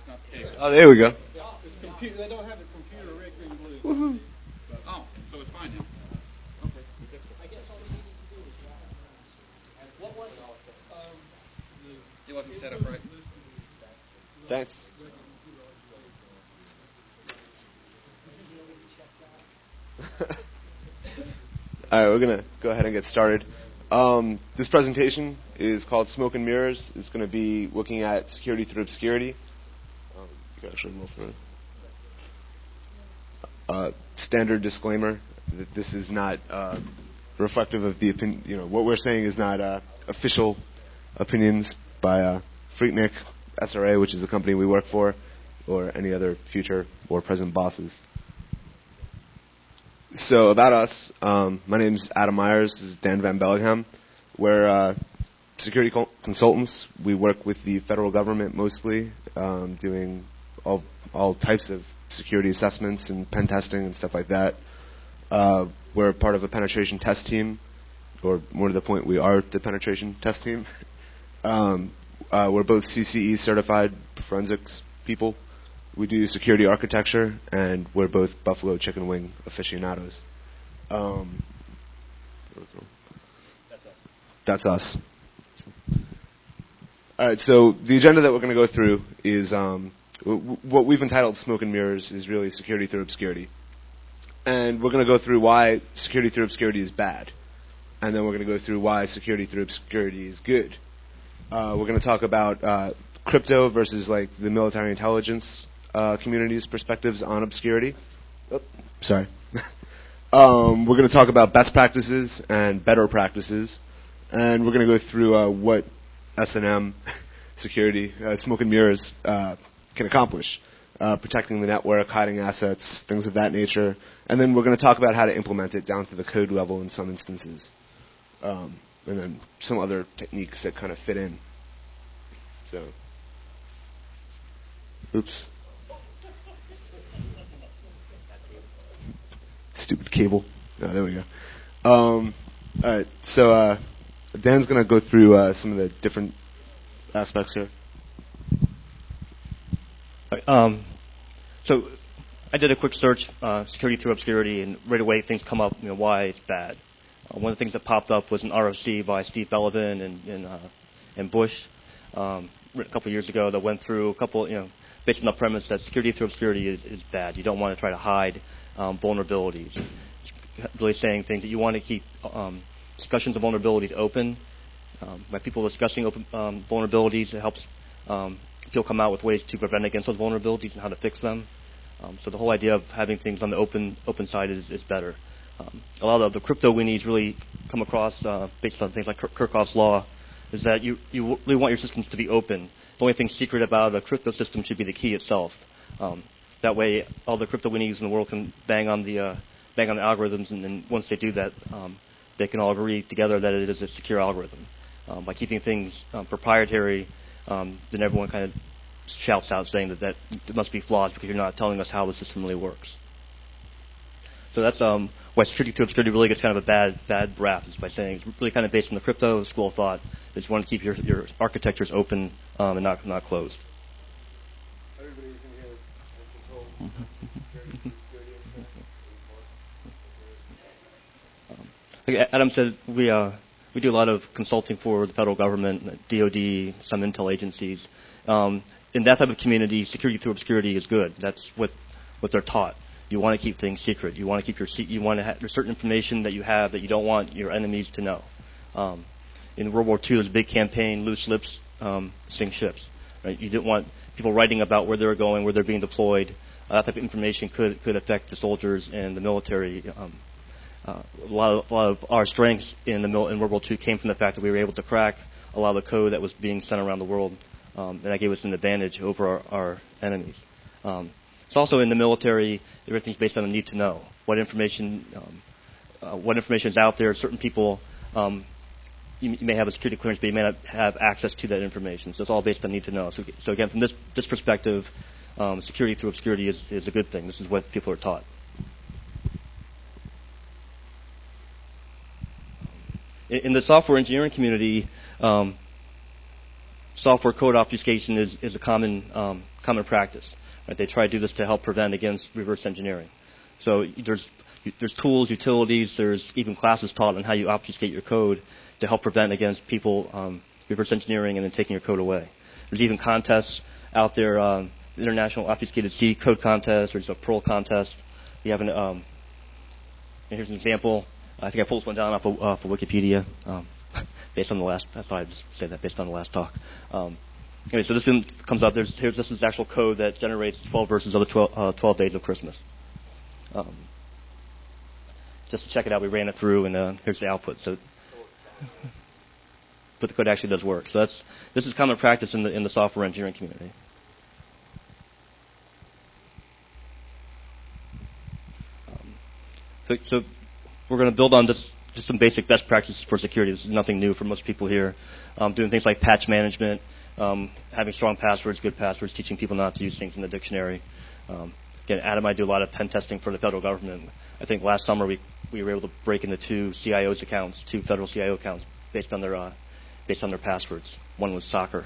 Oh, there we go. It's computer. They don't have a computer red, green, blue. Woohoo. Oh, so it's fine now. Okay. I guess all we need to do is what was It wasn't set up right. Thanks. All right, we're going to go ahead and get started. This presentation is called Smoke and Mirrors. It's going to be looking at security through obscurity. You can actually move through. Standard disclaimer that this is not reflective of the opinion. What we're saying is not official opinions by Freaknik, SRA, which is the company we work for, or any other future or present bosses. So about us, my name's Adam Myers. This is Dan Van Bellingham. We're security consultants. We work with the federal government mostly, doing all types of security assessments and pen testing and stuff like that. We're part of a penetration test team, or more to the point, we are the penetration test team. We're both CCE certified forensics people. We do security architecture, and we're both buffalo chicken wing aficionados. That's us. All right, so the agenda that we're going to go through is what we've entitled Smoke and Mirrors is really security through obscurity. And we're going to go through why security through obscurity is bad. And then we're going to go through why security through obscurity is good. We're going to talk about crypto versus like the military intelligence community's perspectives on obscurity. Sorry. We're going to talk about best practices and better practices. And we're going to go through what S&M security, smoke and mirrors, can accomplish. Protecting the network, hiding assets, things of that nature. And then we're going to talk about how to implement it down to the code level in some instances. And then some other techniques that kind of fit in. So, oops. Stupid cable. Oh, there we go. All right, so Dan's going to go through some of the different aspects here. So I did a quick search, security through obscurity, and right away things come up, why it's bad. One of the things that popped up was an RFC by Steve Bellovin and Bush, written a couple of years ago, that went through a couple, based on the premise that security through obscurity is bad. You don't want to try to hide vulnerabilities. It's really saying things that you want to keep discussions of vulnerabilities open. By people discussing open vulnerabilities, it helps people come out with ways to prevent against those vulnerabilities and how to fix them. So the whole idea of having things on the open side is better. A lot of the crypto weenies really come across based on things like Kirchhoff's law, is that you really want your systems to be open. The only thing secret about a crypto system should be the key itself. That way, all the crypto weenies in the world can bang on the algorithms, and then once they do that, they can all agree together that it is a secure algorithm. By keeping things proprietary, then everyone kind of shouts out saying that there must be flaws because you're not telling us how the system really works. So that's why security through obscurity really gets kind of a bad rap, is by saying it's really kind of based on the crypto school of thought. Is you want to keep your architectures open and not closed. Everybody in here has control. Adam said we do a lot of consulting for the federal government, DoD, some intel agencies. In that type of community, security through obscurity is good. That's what they're taught. You want to keep things secret. You want to keep there's certain information that you have that you don't want your enemies to know. In World War II, there was a big campaign, loose lips sink ships. Right? You didn't want people writing about where they're going, where they're being deployed. That type of information could affect the soldiers and the military. A lot of our strengths in World War II came from the fact that we were able to crack a lot of the code that was being sent around the world, and that gave us an advantage over our enemies. It's also in the military, everything's based on the need to know. What information is out there. Certain people, you may have a security clearance, but you may not have access to that information. So it's all based on need to know. So again, from this perspective, security through obscurity is a good thing. This is what people are taught. In the software engineering community, software code obfuscation is a common practice. Right? They try to do this to help prevent against reverse engineering. So there's tools, utilities, there's even classes taught on how you obfuscate your code to help prevent against people reverse engineering and then taking your code away. There's even contests out there, International Obfuscated C Code Contest, or there's a Perl contest. You have here's an example. I think I pulled this one down off of Wikipedia, based on the last. I thought I'd just say that based on the last talk. Anyway, so this one comes up. This is actual code that generates 12 verses of the 12 days of Christmas. Just to check it out, we ran it through, and here's the output. So, but the code actually does work. So this is common practice in the software engineering community. So we're going to build on just some basic best practices for security. This is nothing new for most people here. Doing things like patch management, having strong passwords, good passwords, teaching people not to use things in the dictionary. Again, Adam and I do a lot of pen testing for the federal government. I think last summer we were able to break into two federal CIO accounts based on their passwords. One was soccer.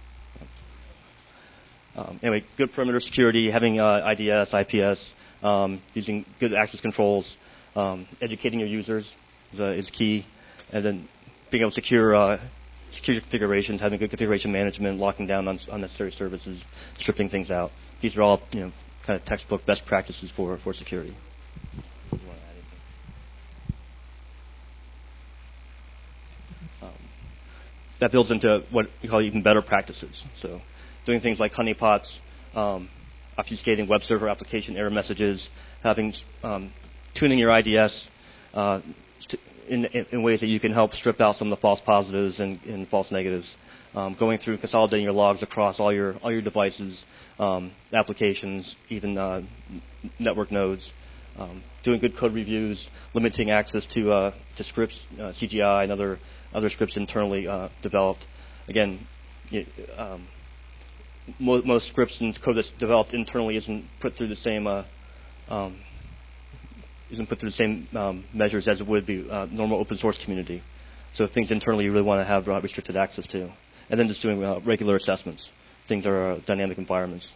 Anyway, good perimeter security, having IDS, IPS, using good access controls, educating your users is key, and then being able to secure configurations, having good configuration management, locking down unnecessary services, stripping things out. These are all kind of textbook best practices for security. That builds into what we call even better practices. So doing things like honeypots, obfuscating web server application error messages, tuning your IDS in ways that you can help strip out some of the false positives and false negatives. Going through consolidating your logs across all your devices, applications, even network nodes. Doing good code reviews, limiting access to scripts, CGI, and other scripts internally developed. Again, most scripts and code that's developed internally isn't put through the same measures as it would be normal open source community. So things internally you really want to have restricted access to, and then just doing regular assessments. Things are dynamic environments.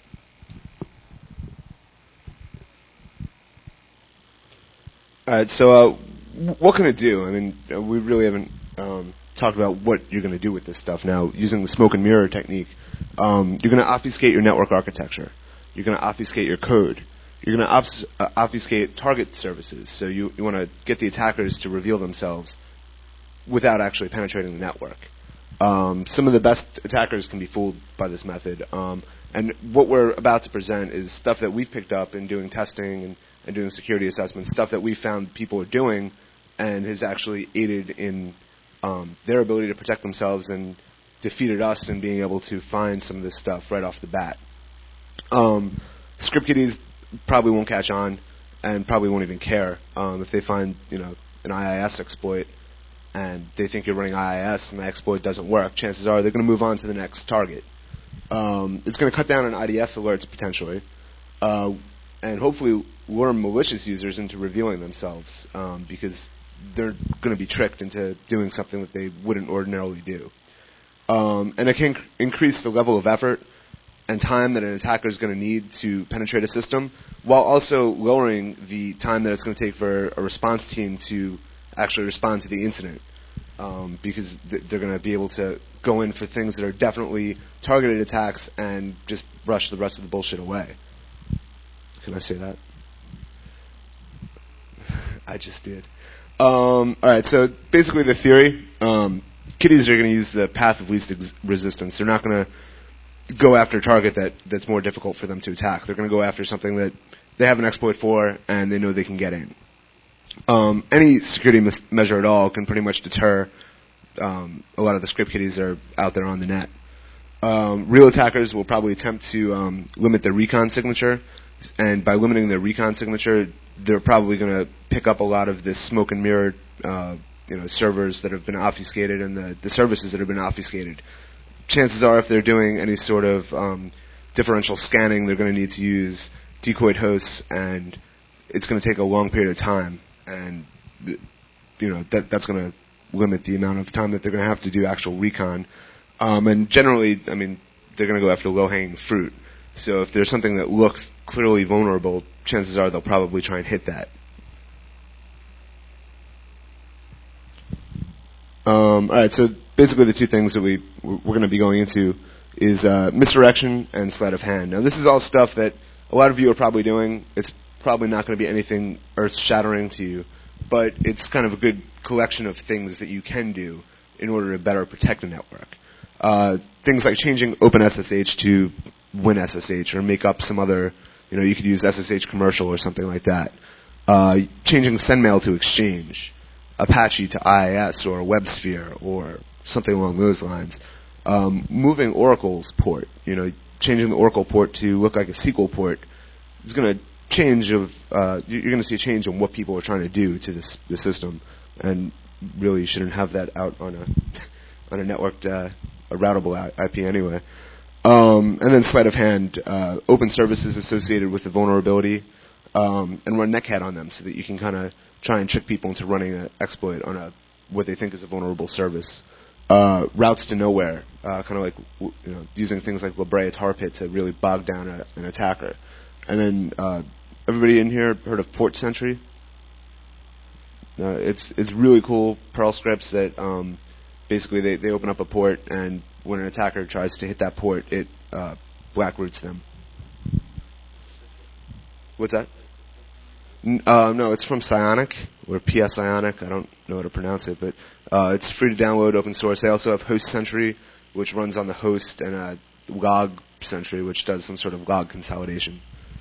All right, so what can it do? I mean, we really haven't talked about what you're going to do with this stuff now. Using the smoke and mirror technique, you're going to obfuscate your network architecture. You're going to obfuscate your code. You're going to obfuscate target services. So you want to get the attackers to reveal themselves without actually penetrating the network. Some of the best attackers can be fooled by this method. And what we're about to present is stuff that we've picked up in doing testing and doing security assessments, stuff that we found people are doing and has actually aided in their ability to protect themselves and defeated us in being able to find some of this stuff right off the bat. Script kiddies probably won't catch on and probably won't even care if they find an IIS exploit and they think you're running IIS and the exploit doesn't work. Chances are they're going to move on to the next target. It's going to cut down on IDS alerts potentially, and hopefully lure malicious users into revealing themselves because they're going to be tricked into doing something that they wouldn't ordinarily do. And it can increase the level of effort and time that an attacker is going to need to penetrate a system, while also lowering the time that it's going to take for a response team to actually respond to the incident, because they're going to be able to go in for things that are definitely targeted attacks and just brush the rest of the bullshit away. Can I say that? I just did. All right, so basically the theory, kiddies are going to use the path of least resistance. They're not going to go after a target that's more difficult for them to attack. They're going to go after something that they have an exploit for and they know they can get in. Any security measure at all can pretty much deter a lot of the script kiddies that are out there on the net. Real attackers will probably attempt to limit their recon signature, and by limiting their recon signature, they're probably going to pick up a lot of this smoke and mirror servers that have been obfuscated and the services that have been obfuscated. Chances are if they're doing any sort of differential scanning, they're going to need to use decoyed hosts, and it's going to take a long period of time, and that's going to limit the amount of time that they're going to have to do actual recon. And generally, I mean, they're going to go after low-hanging fruit. So if there's something that looks clearly vulnerable, chances are they'll probably try and hit that. All right, so basically the two things that we're going to be going into is misdirection and sleight of hand. Now, this is all stuff that a lot of you are probably doing. It's probably not going to be anything earth-shattering to you, but it's kind of a good collection of things that you can do in order to better protect the network. Things like changing OpenSSH to WinSSH, or make up some other, you could use SSH commercial or something like that. Changing SendMail to Exchange, Apache to IIS or WebSphere or something along those lines. Moving Oracle's port, changing the Oracle port to look like a SQL port is going to change you're going to see a change in what people are trying to do to the system, and really you shouldn't have that out on a networked, a routable IP anyway. And then sleight of hand, open services associated with the vulnerability, and run netcat on them so that you can kind of try and trick people into running an exploit on what they think is a vulnerable service. Routes to nowhere, kind of like using things like La Brea Tar Pit to really bog down an attacker. And then everybody in here heard of Port Sentry? It's really cool Perl scripts that basically they open up a port, and when an attacker tries to hit that port, it black roots them. What's that? No, it's from Psionic, or PS Psionic. I don't know how to pronounce it, but it's free to download, open source. They also have Host Sentry, which runs on the host, and Log Sentry, which does some sort of log consolidation.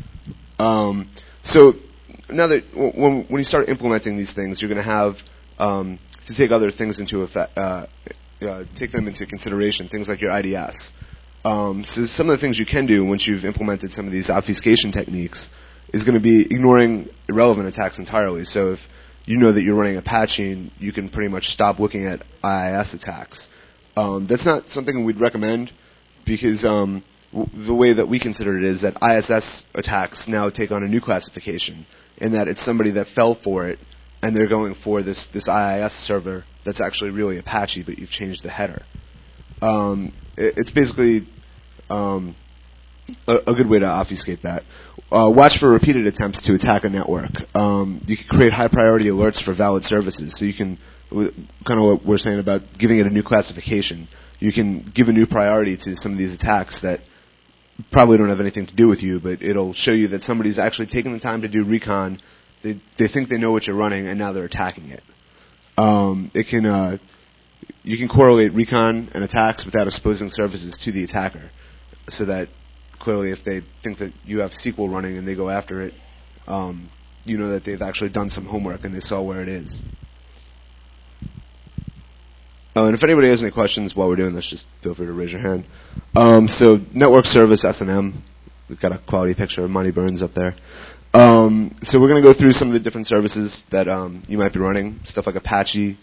So now that when you start implementing these things, you're going to have to take other things into effect, take them into consideration, things like your IDS. So some of the things you can do once you've implemented some of these obfuscation techniques is going to be ignoring irrelevant attacks entirely. So if you know that you're running Apache, you can pretty much stop looking at IIS attacks. That's not something we'd recommend, because the way that we consider it is that ISS attacks now take on a new classification, in that it's somebody that fell for it, and they're going for this IIS server that's actually really Apache, but you've changed the header. It's basically a good way to obfuscate that. Watch for repeated attempts to attack a network. You can create high priority alerts for valid services, so you can, kind of what we're saying about giving it a new classification, you can give a new priority to some of these attacks that probably don't have anything to do with you, but it'll show you that somebody's actually taken the time to do recon. They think they know what you're running, and now they're attacking it. You can correlate recon and attacks without exposing services to the attacker, so that clearly if they think that you have SQL running and they go after it, you know that they've actually done some homework and they saw where it is. And if anybody has any questions while we're doing this, just feel free to raise your hand. So network service S&M, we've got a quality picture of Monty Burns up there. So we're going to go through some of the different services that you might be running, stuff like Apache,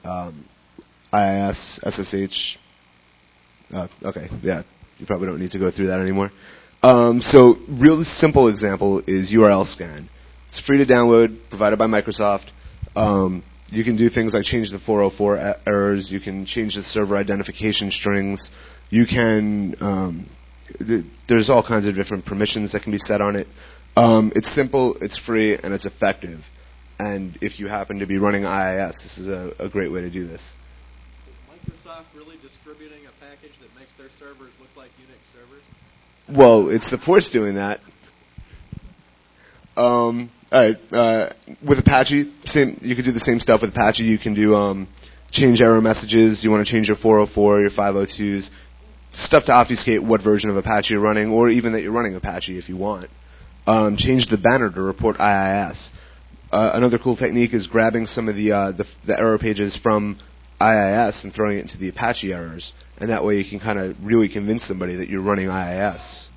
IIS, SSH. Okay, yeah, you probably don't need to go through that anymore. So really simple example is URL scan. It's free to download, provided by Microsoft. You can do things like change the 404 errors. You can change the server identification strings. You can, there's all kinds of different permissions that can be set on it. It's simple, it's free, and it's effective. And if you happen to be running IIS, this is a great way to do this. Is Microsoft really distributing a package that makes their servers look like Unix servers? Well, it supports doing that. All right. With Apache, you could do the same stuff with Apache. You can do change error messages. You want to change your 404, your 502s, stuff to obfuscate what version of Apache you're running, or even that you're running Apache if you want. Change the banner to report IIS. Another cool technique is grabbing some of the error pages from IIS and throwing it into the Apache errors, and that way you can kind of really convince somebody that you're running IIS.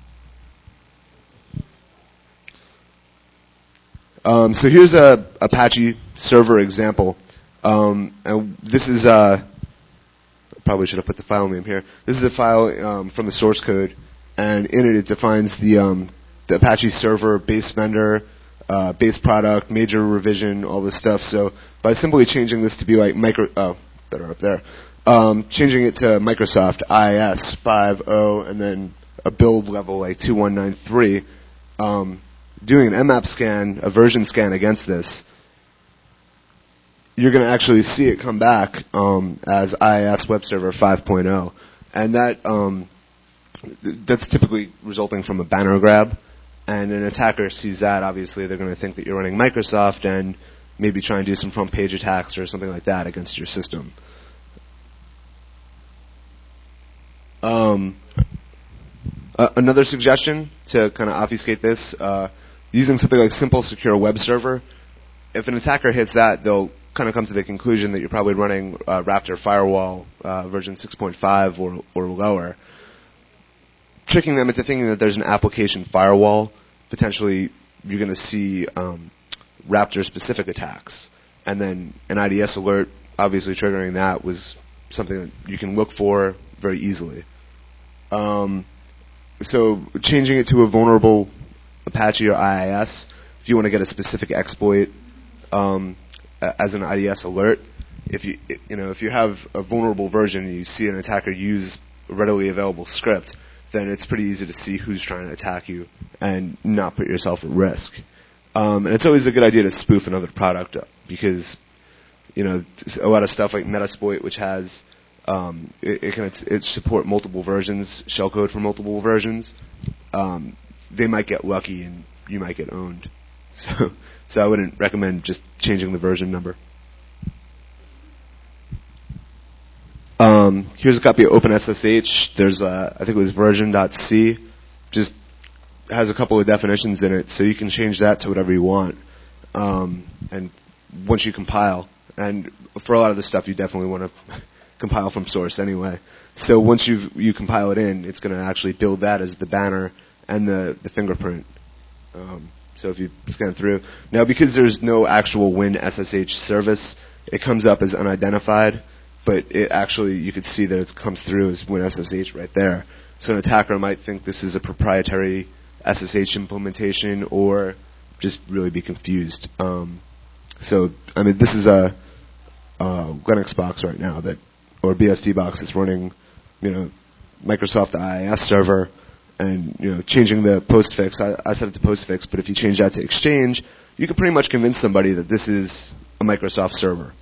So here's a Apache server example, and this is probably should have put the file name here. This is a file from the source code, and in it defines the Apache server base vendor, base product, major revision, all this stuff. So by simply changing this to be like better up there, changing it to Microsoft IIS 5.0 and then a build level like 2193, doing an mmap scan, a version scan against this, you're going to actually see it come back as IIS Web Server 5.0. And that's typically resulting from a banner grab. And an attacker sees that, obviously they're going to think that you're running Microsoft and maybe try and do some front page attacks or something like that against your system. Another suggestion to kind of obfuscate this, using something like Simple Secure Web Server. If an attacker hits that, they'll kind of come to the conclusion that you're probably running Raptor Firewall version 6.5 or lower, tricking them into thinking that there's an application firewall. Potentially, you're going to see Raptor-specific attacks. And then an IDS alert, obviously triggering that, was something that you can look for very easily. So changing it to a vulnerable Apache or IIS, if you want to get a specific exploit as an IDS alert, if you have a vulnerable version and you see an attacker use a readily available script, then it's pretty easy to see who's trying to attack you and not put yourself at risk. And it's always a good idea to spoof another product because a lot of stuff like Metasploit, which has it support multiple versions, shellcode for multiple versions. They might get lucky and you might get owned. So I wouldn't recommend just changing the version number. Here's a copy of OpenSSH. There's I think it was version.c. Just has a couple of definitions in it, so you can change that to whatever you want. And once you compile, and for a lot of the stuff, you definitely want to compile from source anyway. So once you compile it in, it's going to actually build that as the banner and the fingerprint. So if you scan through. Now, because there's no actual WinSSH service, it comes up as unidentified, but it actually, you could see that it comes through as WinSSH right there. So an attacker might think this is a proprietary SSH implementation or just really be confused. So, I mean, this is a Linux box right now or BSD box that's running, Microsoft IIS server, and changing the postfix. I set it to postfix, but if you change that to Exchange, you can pretty much convince somebody that this is a Microsoft server.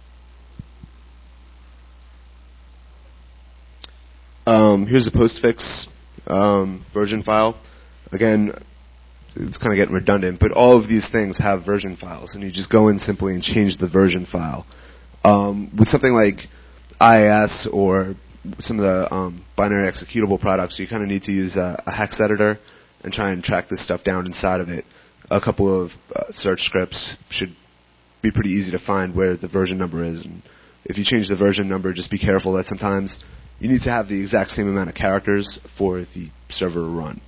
Here's a postfix version file. Again, it's kind of getting redundant, but all of these things have version files, and you just go in simply and change the version file. With something like IIS or some of the binary executable products, you kind of need to use a hex editor and try and track this stuff down inside of it. A couple of search scripts should be pretty easy to find where the version number is. And if you change the version number, just be careful that sometimes you need to have the exact same amount of characters for the server to run.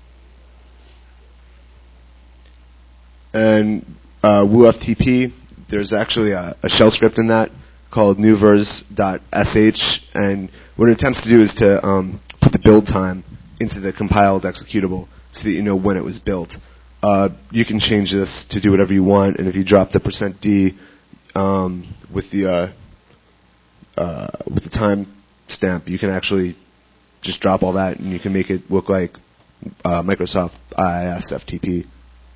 And WUFTP, there's actually a shell script in that called newvers.sh, and what it attempts to do is to put the build time into the compiled executable so that you know when it was built. You can change this to do whatever you want, and if you drop the %d with the time stamp, you can actually just drop all that, and you can make it look like Microsoft IIS FTP.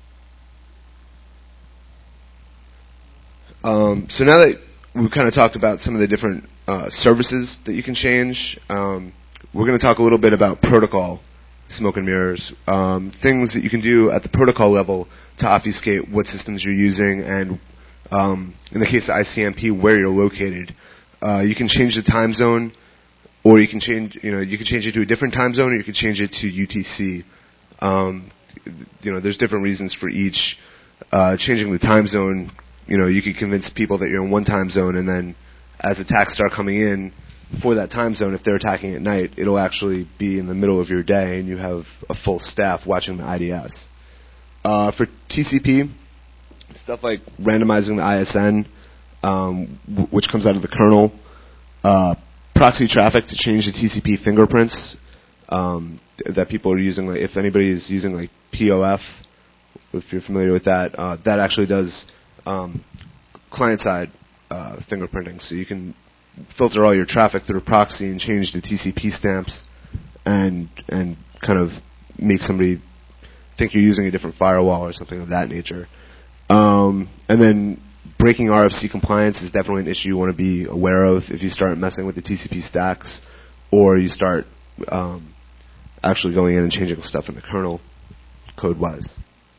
So now that we've kind of talked about some of the different services that you can change, we're going to talk a little bit about protocol smoke and mirrors, things that you can do at the protocol level to obfuscate what systems you're using, and in the case of ICMP, where you're located. You can change the time zone, or you can change it to a different time zone, or you can change it to UTC. There's different reasons for each. Changing the time zone, you can convince people that you're in one time zone, and then as attacks start coming in for that time zone, if they're attacking at night, it'll actually be in the middle of your day, and you have a full staff watching the IDS. For TCP, stuff like randomizing the ISN, which comes out of the kernel, proxy traffic to change the TCP fingerprints that people are using. Like, if anybody is using like POF, if you're familiar with that, that actually does client-side fingerprinting. So you can filter all your traffic through a proxy and change the TCP stamps and kind of make somebody think you're using a different firewall or something of that nature. And then breaking RFC compliance is definitely an issue you want to be aware of if you start messing with the TCP stacks or you start actually going in and changing stuff in the kernel code-wise.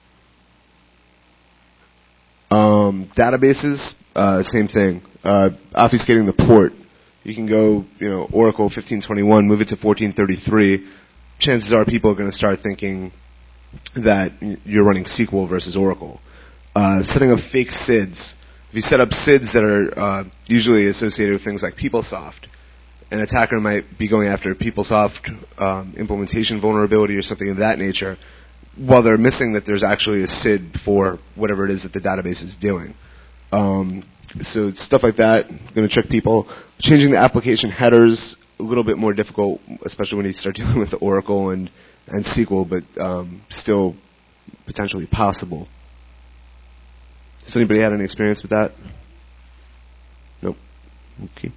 Databases, same thing. Obfuscating the port. You can go, Oracle 1521, move it to 1433. Chances are people are going to start thinking that you're running SQL versus Oracle. Setting up fake SIDs. If you set up SIDs that are usually associated with things like PeopleSoft, an attacker might be going after a PeopleSoft implementation vulnerability or something of that nature, while they're missing that there's actually a SID for whatever it is that the database is doing. So stuff like that, going to trick people. Changing the application headers, a little bit more difficult, especially when you start dealing with Oracle and SQL, but still potentially possible. Has anybody had any experience with that? Nope. Okay.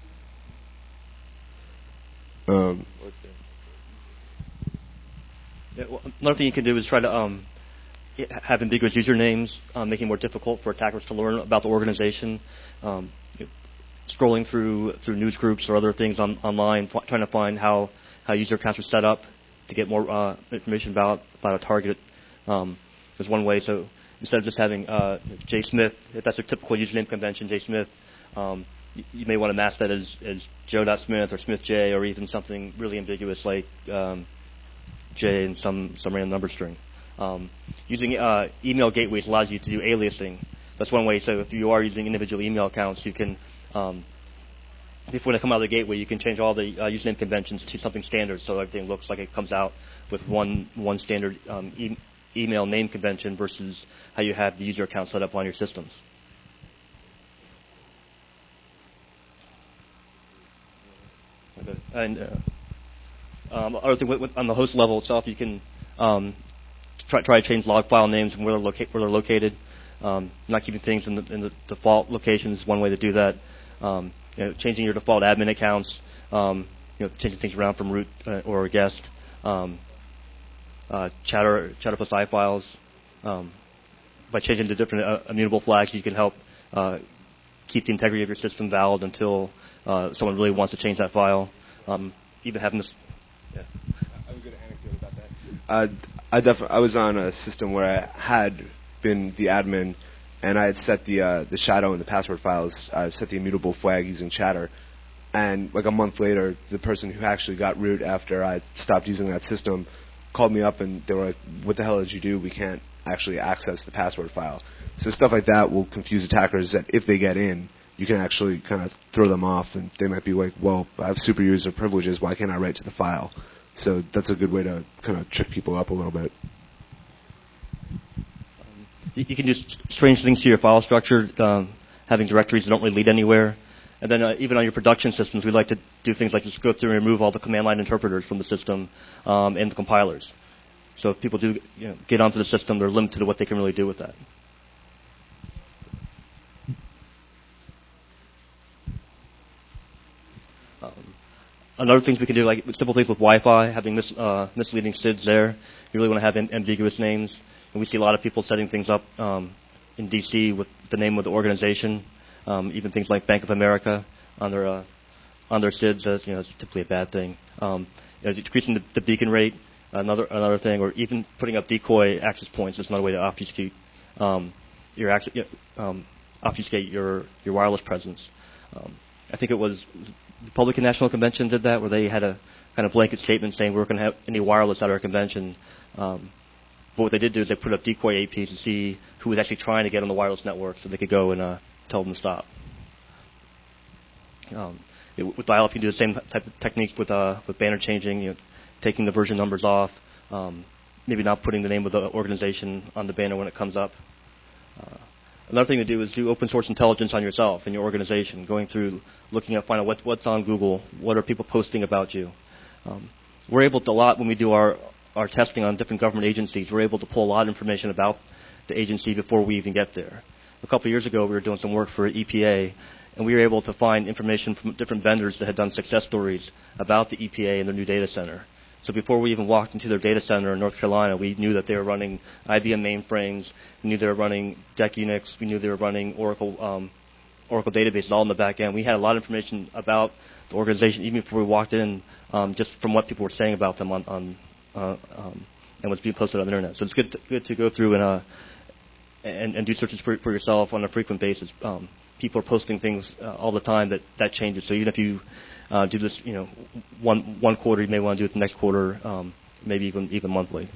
Another thing you can do is try to have ambiguous usernames, making it more difficult for attackers to learn about the organization. Scrolling through news groups or other things online, trying to find how user accounts are set up to get more information about a target is one way. So instead of just having J Smith, if that's a typical username convention, J Smith, you may want to mask that as Joe.Smith or Smith J, or even something really ambiguous like J and some random number string. Using email gateways allows you to do aliasing. That's one way. So if you are using individual email accounts, you can, before they come out of the gateway, you can change all the username conventions to something standard, so everything looks like it comes out with one standard email name convention versus how you have the user account set up on your systems. Okay. And other thing, on the host level itself, you can try to change log file names and where they're located. Not keeping things in the default locations is one way to do that. Changing your default admin accounts, changing things around from root or a guest. Chatter plus I files. By changing the different immutable flags, you can help keep the integrity of your system valid until someone really wants to change that file. Even having this. Yeah. I have a good anecdote about that. I was on a system where I had been the admin, and I had set the shadow and the password files. I set the immutable flag using Chatter, and like a month later, the person who actually got root after I stopped using that system called me up, and they were like, "What the hell did you do? We can't actually access the password file." So stuff like that will confuse attackers. That if they get in, you can actually kind of throw them off, and they might be like, "Well, I have super user privileges. Why can't I write to the file?" So that's a good way to kind of trick people up a little bit. You can do strange things to your file structure, having directories that don't really lead anywhere. And then even on your production systems, we like to do things like just go through and remove all the command line interpreters from the system and the compilers. So if people do get onto the system, they're limited to what they can really do with that. Another things we can do, like simple things with Wi-Fi, having misleading SIDs there. You really want to have ambiguous names. And we see a lot of people setting things up in D.C. with the name of the organization, even things like Bank of America on their SIDs. It's typically a bad thing. Decreasing the beacon rate, another thing, or even putting up decoy access points is another way to obfuscate your wireless presence. I think it was the Republican National Convention did that, where they had a kind of blanket statement saying we're going to have any wireless at our convention. But what they did do is they put up decoy APs to see who was actually trying to get on the wireless network, so they could go and tell them to stop. With dial-up, you can do the same type of techniques with banner changing, taking the version numbers off, maybe not putting the name of the organization on the banner when it comes up. Another thing to do is do open source intelligence on yourself and your organization, going through, looking up, find out what's on Google, what are people posting about you. We're able to, a lot when we do our testing on different government agencies, we're able to pull a lot of information about the agency before we even get there. A couple of years ago, we were doing some work for EPA, and we were able to find information from different vendors that had done success stories about the EPA and their new data center. So before we even walked into their data center in North Carolina, we knew that they were running IBM mainframes. We knew they were running DEC Unix. We knew they were running Oracle databases all in the back end. We had a lot of information about the organization even before we walked in, just from what people were saying about them on and what's being posted on the internet. So it's good to go through and do searches for yourself on a frequent basis. People are posting things all the time that changes. So even if you do this, one quarter, you may want to do it the next quarter, maybe even monthly.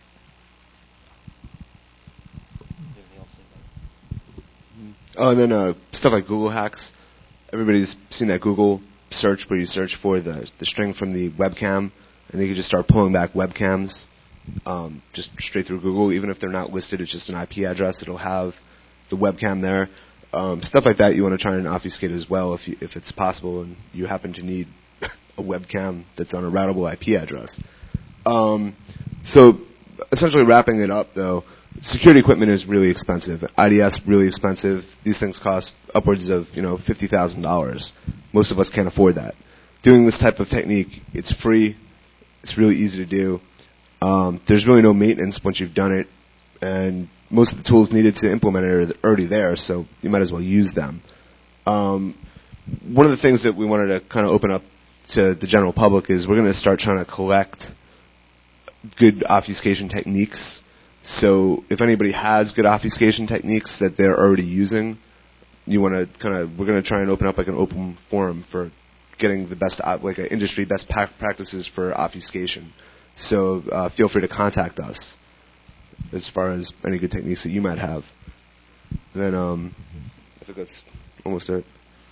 Oh, and then stuff like Google hacks. Everybody's seen that Google search where you search for the string from the webcam, and you can just start pulling back webcams just straight through Google. Even if they're not listed, it's just an IP address. It'll have the webcam there. Stuff like that you want to try and obfuscate as well if it's possible and you happen to need a webcam that's on a routable IP address. So essentially wrapping it up, though, security equipment is really expensive. IDS really expensive. These things cost upwards of $50,000. Most of us can't afford that. Doing this type of technique, it's free. It's really easy to do. There's really no maintenance once you've done it, and most of the tools needed to implement it are already there, so you might as well use them. One of the things that we wanted to kind of open up to the general public is we're going to start trying to collect good obfuscation techniques. So if anybody has good obfuscation techniques that they're already using, we're going to try and open up like an open forum for getting the best, like an industry best practices for obfuscation. So feel free to contact us as far as any good techniques that you might have. And then I think that's almost it.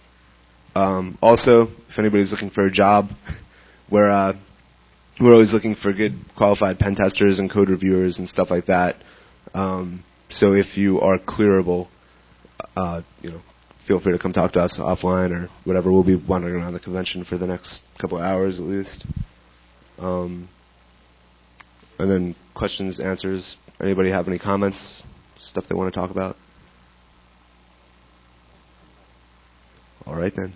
Also, if anybody's looking for a job, we're always looking for good qualified pen testers and code reviewers and stuff like that. So if you are clearable, feel free to come talk to us offline or whatever. We'll be wandering around the convention for the next couple of hours at least. And then questions, answers. Anybody have any comments, stuff they want to talk about? All right, then.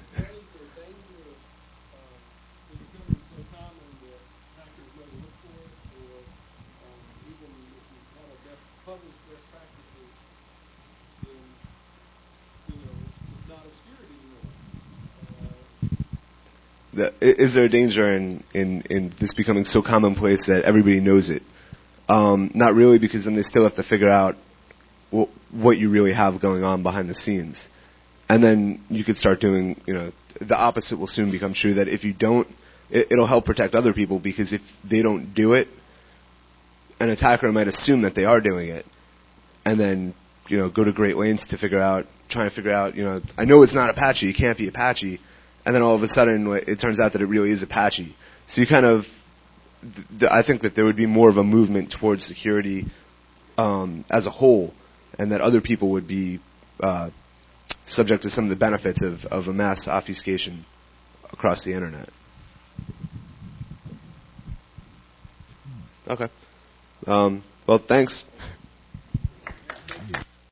Is there a danger in this becoming so commonplace that everybody knows it? Not really, because then they still have to figure out what you really have going on behind the scenes. And then you could start doing, the opposite will soon become true, that if you don't, it'll help protect other people, because if they don't do it, an attacker might assume that they are doing it, and then, go to great lengths to try and figure out, I know it's not Apache, it can't be Apache, and then all of a sudden it turns out that it really is Apache. So you I think that there would be more of a movement towards security as a whole, and that other people would be subject to some of the benefits of a mass obfuscation across the internet. Okay. Well, thanks.